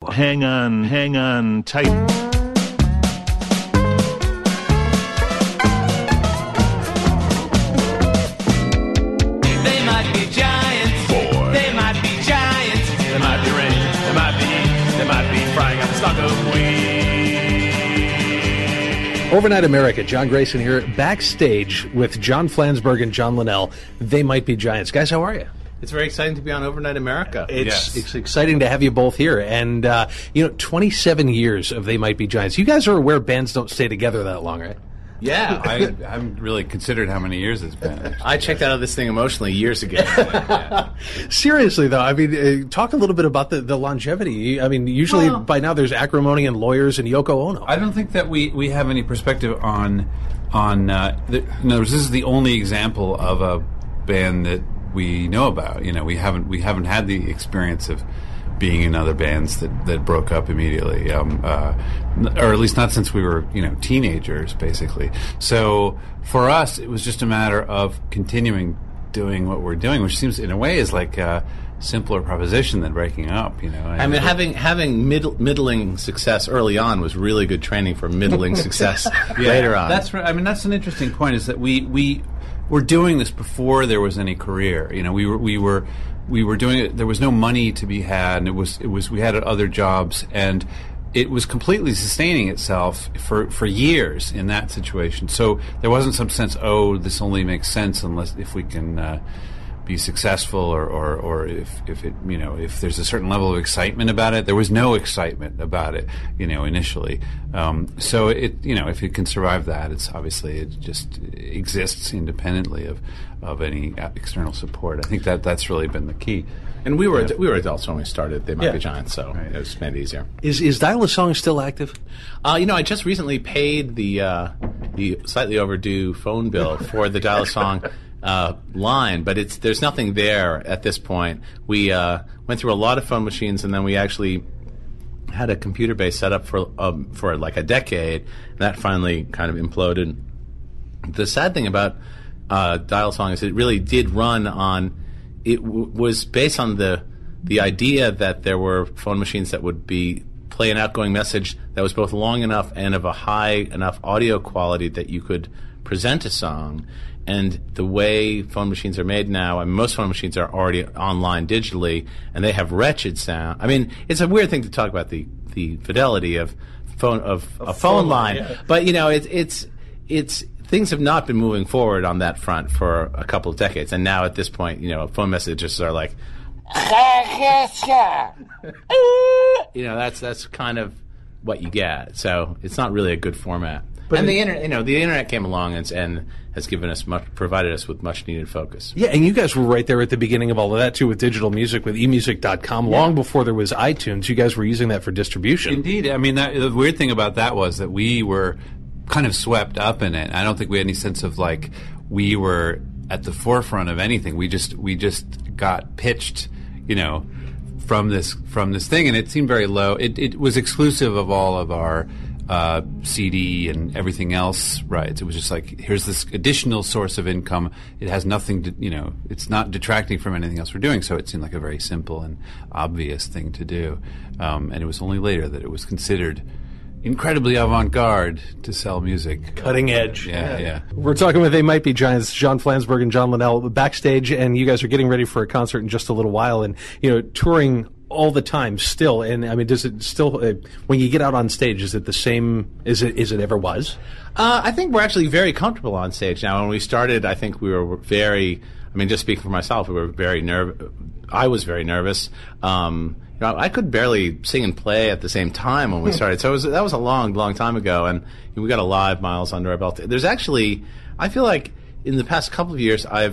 hang on tight. Overnight America, John Grayson here, backstage with John Flansburgh and John Linnell. They Might Be Giants. Guys, how are you? It's very exciting to be on Overnight America. It's exciting to have you both here. And, 27 years of They Might Be Giants. You guys are aware bands don't stay together that long, right? Yeah. I haven't really considered how many years it's been. Actually. I checked out of this thing emotionally years ago. Seriously, though, I mean, talk a little bit about the longevity. I mean, usually by now there's acrimony and lawyers and Yoko Ono. I don't think that we have any perspective on in other words, this is the only example of a band that we know about. You know, we haven't had the experience of being in other bands that broke up immediately, or at least not since we were teenagers, basically. So for us, it was just a matter of continuing doing what we're doing, which seems in a way is like a simpler proposition than breaking up. I mean, having middling success early on was really good training for middling success later on. That's right. I mean, that's an interesting point. Is that we were doing this before there was any career. We were doing it. There was no money to be had, and we had other jobs, and it was completely sustaining itself for years in that situation. So there wasn't some sense, this only makes sense if we can be successful, or if there's a certain level of excitement about it. There was no excitement about it, initially. So if it can survive that, it's obviously it just exists independently of any external support. I think that's really been the key. And we were adults when we started They Might Be Giants, so it was made easier. Is Dial a Song still active? I just recently paid the slightly overdue phone bill for the Dial a Song line, but there's nothing there at this point. We went through a lot of phone machines, and then we actually had a computer base set up for like a decade, and that finally kind of imploded. The sad thing about Dial a Song is it really did run on. It was based on the idea that there were phone machines that would play an outgoing message that was both long enough and of a high enough audio quality that you could present a song. And the way phone machines are made now, and most phone machines are already online digitally, and they have wretched sound. I mean, it's a weird thing to talk about the fidelity of a phone line, yeah. But it's things have not been moving forward on that front for a couple of decades, and now at this point, phone messages are like, that's kind of what you get. So it's not really a good format. But the internet came along and has provided us with much needed focus. Yeah, and you guys were right there at the beginning of all of that too, with digital music, with emusic.com. Yeah. Long before there was iTunes, you guys were using that for distribution. Indeed. I mean, the weird thing about that was that we were kind of swept up in it. I don't think we had any sense of like we were at the forefront of anything. We just got pitched, from this thing, and it seemed very low. It was exclusive of all of our CD and everything else, right? It was just like, here's this additional source of income. It has nothing to, it's not detracting from anything else we're doing, so it seemed like a very simple and obvious thing to do. And it was only later that it was considered incredibly avant-garde to sell music. Cutting edge. Yeah. We're talking with They Might Be Giants, John Flansburgh and John Linnell, backstage, and you guys are getting ready for a concert in just a little while, and, touring all the time still. And I mean, does it still, when you get out on stage, is it the same as it ever was? I think we're actually very comfortable on stage now. When we started, I think we were just speaking for myself, we were very nervous. I was very nervous. I could barely sing and play at the same time when we started. So that was a long, long time ago, and we got a lot of miles under our belt. There's actually, I feel like in the past couple of years, I've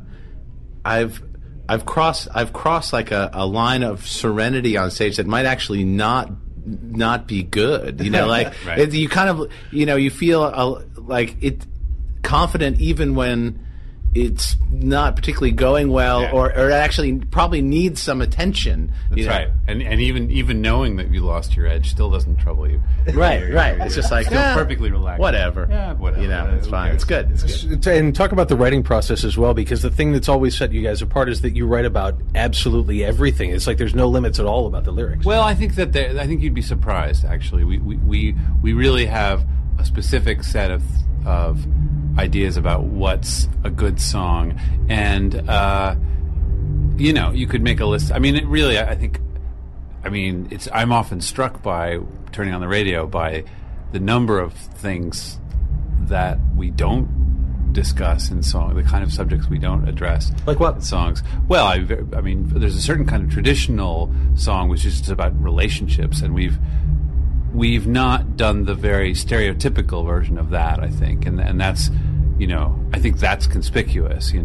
crossed like a line of serenity on stage that might actually not be good. Like right. You kind of, you feel like it confident even when it's not particularly going well, Yeah. or it actually probably needs some attention. That's right. And even knowing that you lost your edge still doesn't trouble you. Right. It's just like still perfectly relaxed. Whatever. Yeah, whatever. You know, it's Who fine. cares? It's good. It's good. And talk about the writing process as well, because the thing that's always set you guys apart is that you write about absolutely everything. It's like there's no limits at all about the lyrics. Well, I think that I think you'd be surprised. Actually, we really have a specific set of ideas about what's a good song, and you could make a list. I mean, it really, I think. I mean, I'm often struck by turning on the radio by the number of things that we don't discuss in song, the kind of subjects we don't address. Like what? In songs? Well, I mean, there's a certain kind of traditional song which is just about relationships, and we've not done the very stereotypical version of that, I think, and that's, I think that's conspicuous,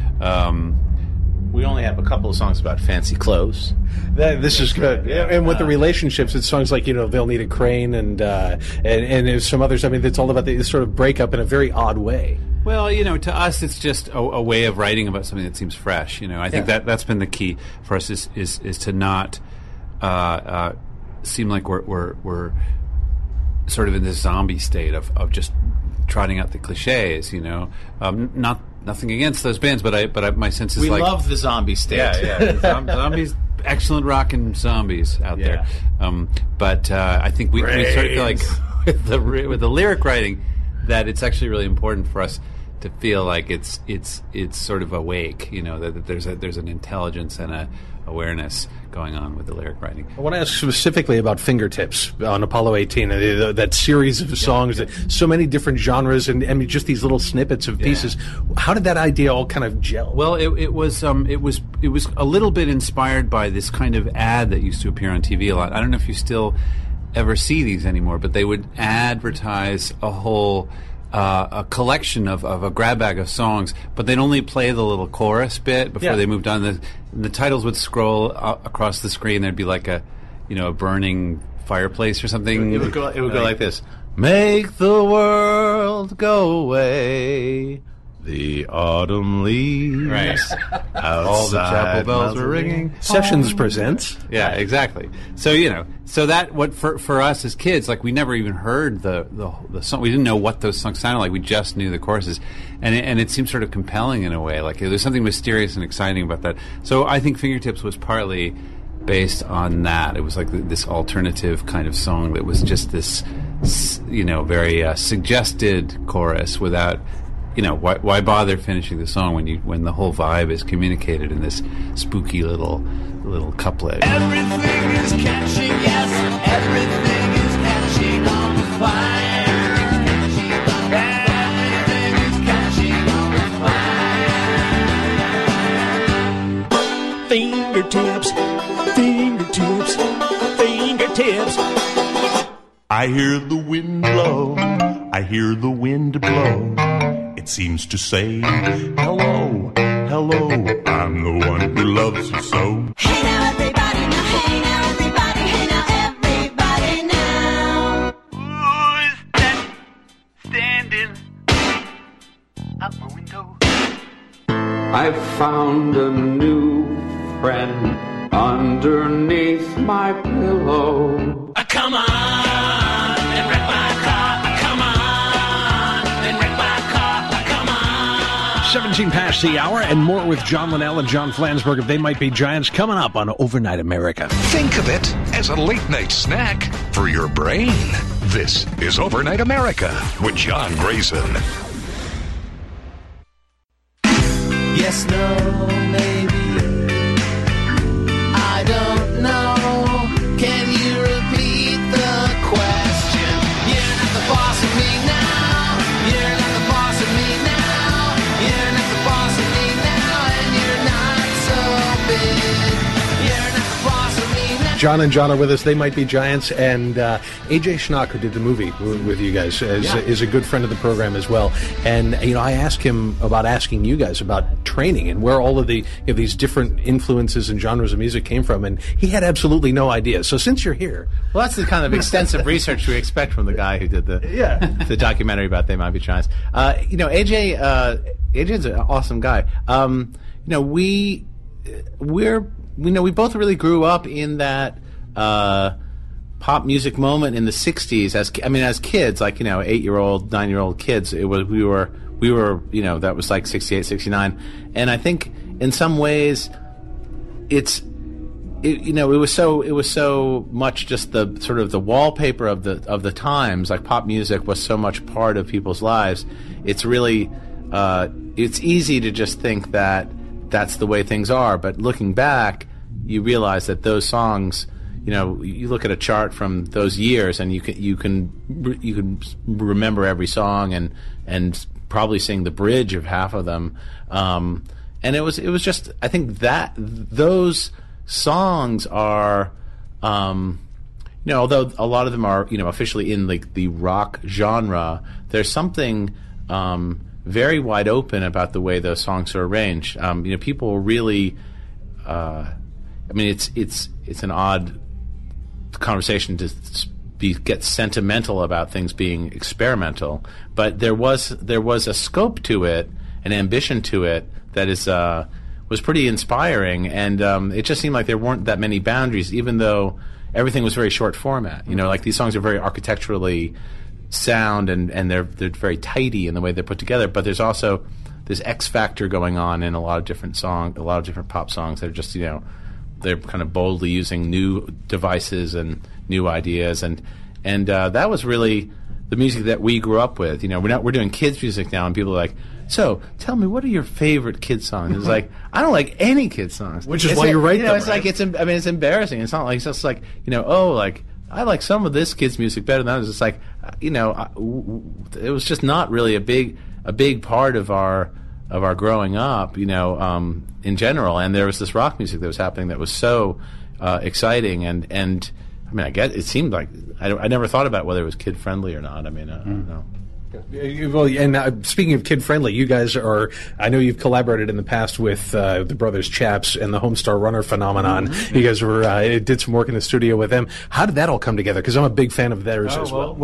We only have a couple of songs about fancy clothes. This is good. And with the relationships, it's songs like, They'll Need a Crane and there's some others. I mean, it's all about this sort of breakup in a very odd way. Well, to us, it's just a way of writing about something that seems fresh. I think that's been the key for us is to not seem like we're sort of in this zombie state of just trotting out the cliches. Nothing against those bands, but my sense is We like love the zombie state. zombies, excellent rockin' zombies out there. But I think we sort of feel like with the lyric writing that it's actually really important for us to feel like it's sort of awake, that there's an intelligence and a awareness going on with the lyric writing. I want to ask specifically about Fingertips on Apollo 18, that series of songs, that so many different genres, and just these little snippets of pieces. How did that idea all kind of gel? Well, it was a little bit inspired by this kind of ad that used to appear on TV a lot. I don't know if you still ever see these anymore, but they would advertise a whole a collection of a grab bag of songs, but they'd only play the little chorus bit before they moved on. The titles would scroll across the screen. There'd be like a burning fireplace or something. It would go like this: Make the world go away. The autumn leaves. Right. All the chapel bells were ringing. Sessions presents. Yeah, exactly. So so that what for us as kids, like we never even heard the song. We didn't know what those songs sounded like. We just knew the choruses, and it seemed sort of compelling in a way. Like there's something mysterious and exciting about that. So I think Fingertips was partly based on that. It was like this alternative kind of song that was just this, very suggested chorus without. Why bother finishing the song when the whole vibe is communicated in this spooky little couplet? Everything is catching, yes, everything is catching on fire. Everything is catching on fire. Fingertips, fingertips, fingertips. I hear the wind blow, I hear the wind blow. It seems to say, hello, hello, I'm the one who loves you so. Hey now everybody, now hey now everybody, hey now everybody now. Who's that standing out my window? I've found a new friend underneath my pillow. Come on and wreck my car, come on and wreck my car, come on. 17 past the hour, and more with John Linnell and John Flansburgh of They Might Be Giants coming up on Overnight America. Think of it as a late-night snack for your brain. This is Overnight America with John Grayson. Yes, no, maybe. I don't know. Can you repeat the question? You're not the boss of me now. You're not the boss of me now. You're not the boss of me now. And you're not so big. You're not the boss of me now. John and John are with us. They Might Be Giants, and AJ Schnock, who did the movie with you guys, is a good friend of the program as well. And I asked him about asking you guys about training and where all of the these different influences and genres of music came from, and he had absolutely no idea. So since you're here, well, that's the kind of extensive research we expect from the guy who did the documentary about They Might Be Giants. AJ's an awesome guy. We both really grew up in that pop music moment in the 60s as kids, 8-year-old, 9-year-old kids. We were that was like 68, 69. And I think in some ways it was so much just the sort of the wallpaper of the times. Like pop music was so much part of people's lives. It's really it's easy to just think that that's the way things are, but looking back, you realize that those songs, you look at a chart from those years, and you can remember every song and probably sing the bridge of half of them. And it was just, I think that those songs are, although a lot of them are officially in like the rock genre, there's something very wide open about the way those songs are arranged. People really, it's an odd conversation to get sentimental about things being experimental, but there was a scope to it, an ambition to it that was pretty inspiring, and it just seemed like there weren't that many boundaries, even though everything was very short format. Like these songs are very architecturally sound, and they're very tidy in the way they're put together, but there's also this X factor going on in a lot of different pop songs that are just they're kind of boldly using new devices and new ideas, and that was really the music that we grew up with. We're doing kids music now, and people are like, so tell me, what are your favorite kids songs? It's like, I don't like any kids songs, which is why you write them. It's right? like it's embarrassing. It's not like it's just like I like some of this kids' music better than others. It's like, it was just not really a big part of our growing up, in general. And there was this rock music that was happening that was so exciting, and I guess it seemed like I never thought about whether it was kid friendly or not. I don't know. Well, and speaking of kid-friendly, you guys are, I know you've collaborated in the past with the Brothers Chaps and the Homestar Runner phenomenon. Mm-hmm. You guys did some work in the studio with them. How did that all come together? Because I'm a big fan of theirs as well.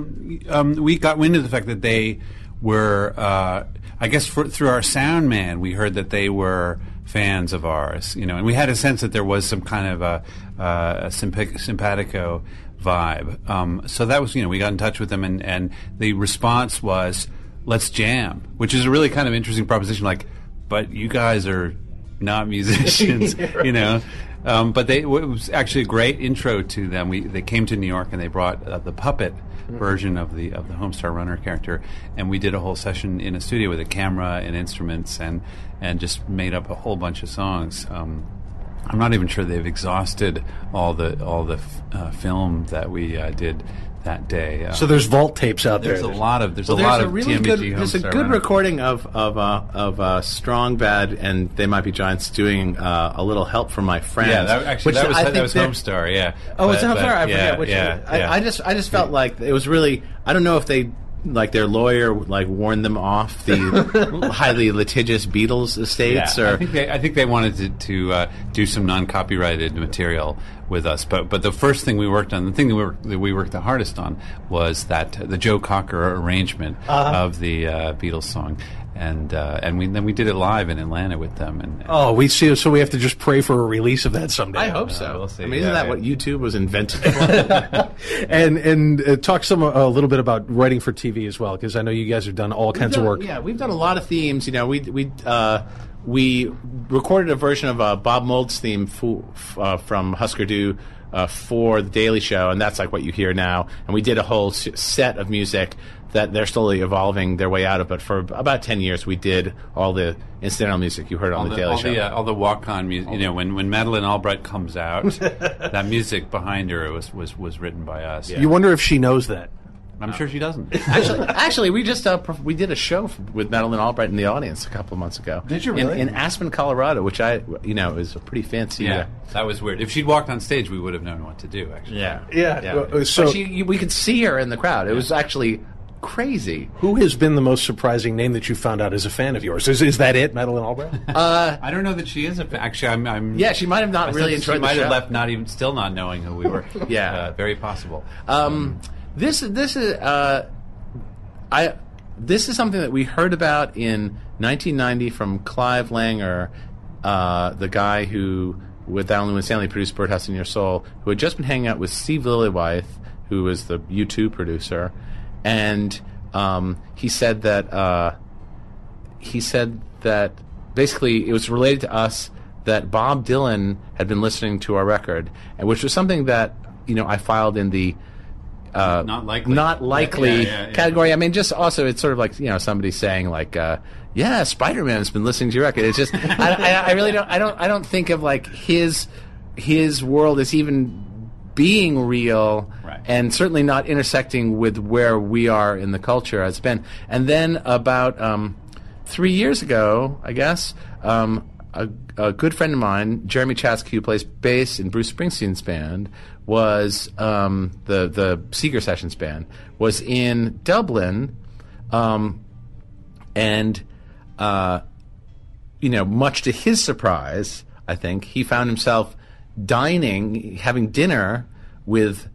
We got wind of the fact that they were, I guess through our sound man, we heard that they were fans of ours, and we had a sense that there was some kind of a simpatico vibe. So that was, we got in touch with them, and the response was, let's jam, which is a really kind of interesting proposition, but you guys are not musicians, right. But it was actually a great intro to them. They came to New York, and they brought the puppet version of the Homestar Runner character, and we did a whole session in a studio with a camera and instruments, and just made up a whole bunch of songs. I'm not even sure they've exhausted all the film that we did that day. So there's vault tapes out there. There's a lot of TMBG. There's a good recording of Strong Bad and They Might Be Giants doing a little help from my friends. Yeah, that was Homestar. Yeah. Oh, it's Homestar. I forget which. I just felt like it was really. I don't know if they. Like their lawyer, warned them off the highly litigious Beatles estates, or I think they wanted to do some non-copyrighted material with us. But the first thing we worked on, the thing that we worked the hardest on, was the Joe Cocker arrangement of the Beatles song. And we did it live in Atlanta with them. So we have to just pray for a release of that someday. I hope so. We'll see. Isn't that what YouTube was invented for? and talk a little bit about writing for TV as well, because I know you guys have done all kinds of work. Yeah, we've done a lot of themes. We recorded a version of Bob Mould's theme from Husker Du for The Daily Show, and that's like what you hear now. And we did a whole set of music that they're slowly evolving their way out of. But for about 10 years, we did all the incidental music you heard on The Daily Show. All the walk-on music. When Madeleine Albright comes out, that music behind her was written by us. Yeah. You wonder if she knows that. I'm sure she doesn't. Actually, we just we did a show with Madeleine Albright in the audience a couple of months ago. Did you really? In Aspen, Colorado, which is a pretty fancy. Yeah, that was weird. If she'd walked on stage, we would have known what to do. Actually. Yeah. So we could see her in the crowd. It was actually crazy. Who has been the most surprising name that you found out is a fan of yours? Is that it, Madeleine Albright? I don't know that she is actually. I'm. Yeah, she might have not really enjoyed She the might show. have left still not knowing who we were. Yeah. Very possible. This is something that we heard about in 1990 from Clive Langer, the guy who, with Alan Lewis Stanley, produced Birdhouse in Your Soul, who had just been hanging out with Steve Lillywhite, who was the U2 producer, and he said that basically it was related to us that Bob Dylan had been listening to our record, and which was something that I filed in the not likely category. I mean, just also it's sort of like somebody saying like, yeah, Spider-Man's been listening to your record. It's just I really don't think of like his world as even being real, right, and certainly not intersecting with where we are in the culture as Ben. And then about 3 years ago, I guess, a good friend of mine, Jeremy Chatsky, who plays bass in Bruce Springsteen's band, was the Seeger Sessions band, was in Dublin, and much to his surprise, I think, he found himself having dinner with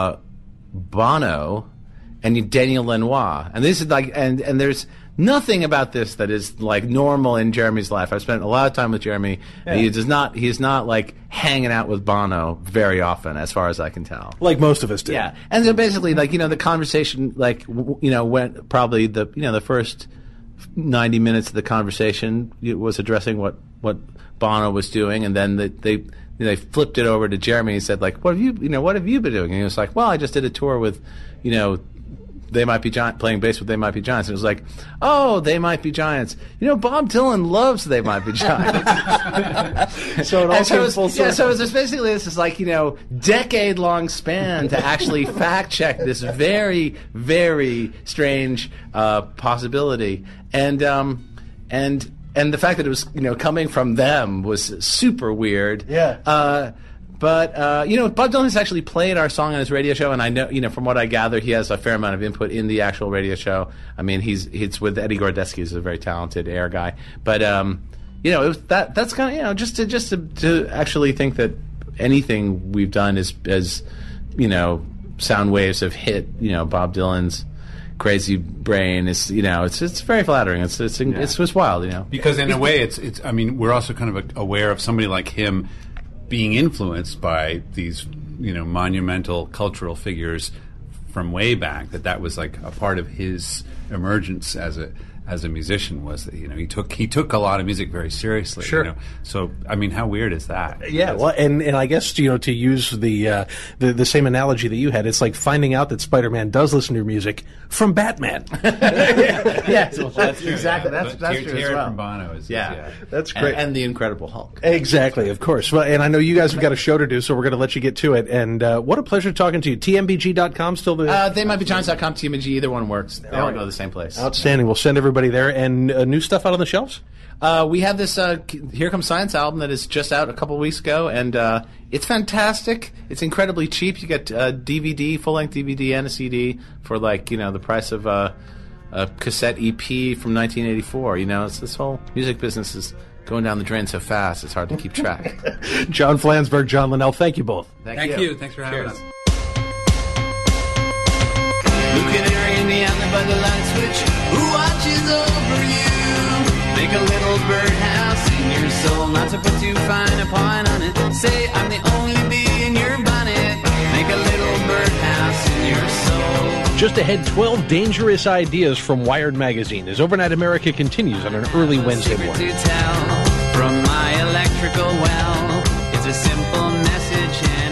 Bono and Daniel Lanois, and this is like, and there's nothing about this that is like normal in Jeremy's life. I've spent a lot of time with Jeremy. Yeah. He's not like hanging out with Bono very often, as far as I can tell. Like most of us do. Yeah, and so basically, like the conversation, like went probably the first 90 minutes of the conversation was addressing what Bono was doing, and then they flipped it over to Jeremy and said, like, what have you been doing? And he was like, well, I just did a tour with, They Might Be Giants, playing bass with They Might Be Giants. And it was like, oh, They Might Be Giants. Bob Dylan loves They Might Be Giants. So it all came full circle. Yeah, so it was basically this is like, decade-long span to actually fact-check this very, very strange possibility. And the fact that it was, coming from them was super weird. Yeah. But Bob Dylan has actually played our song on his radio show, and I know, from what I gather, he has a fair amount of input in the actual radio show. I mean, it's with Eddie Gordetsky, who's a very talented air guy. But it was that's kind of just to actually think that anything we've done as sound waves have hit Bob Dylan's crazy brain is it's very flattering. It's just wild, because in a way it's I mean, we're also kind of aware of somebody like him being influenced by these monumental cultural figures from way back, that was like a part of his emergence as a musician, was that he took a lot of music very seriously. Sure. So I mean, how weird is that? Yeah. Well, and I guess to use the same analogy that you had, it's like finding out that Spider-Man does listen to your music from Batman. Yes, well, that's exactly. That's true as well. From Bono is That's great. And the Incredible Hulk. Exactly, of course. Well, and I know you guys have got a show to do, so we're going to let you get to it. And what a pleasure talking to you. TMBG.com still the TheymightBeGiants.com, TMBG, either one works. They all go to the same place. Outstanding. We'll send everybody there. And new stuff out on the shelves? We have this Here Comes Science album that is just out a couple of weeks ago, and it's fantastic. It's incredibly cheap. You get DVD, full-length DVD and a CD for the price of a cassette EP from 1984. It's this whole music business is going down the drain so fast, it's hard to keep track. John Flansburgh, John Linnell, thank you both. Thank you. Thanks for having us. Blue canary in the antler by the light switch, who watches over you? Make a little birdhouse in your soul, not to put too fine a point on it. Say I'm the only bee in your bonnet. Make a little birdhouse in your soul. Just ahead, 12 dangerous ideas from Wired Magazine as Overnight America continues on an early Wednesday morning. To tell from my electrical well, it's a simple message.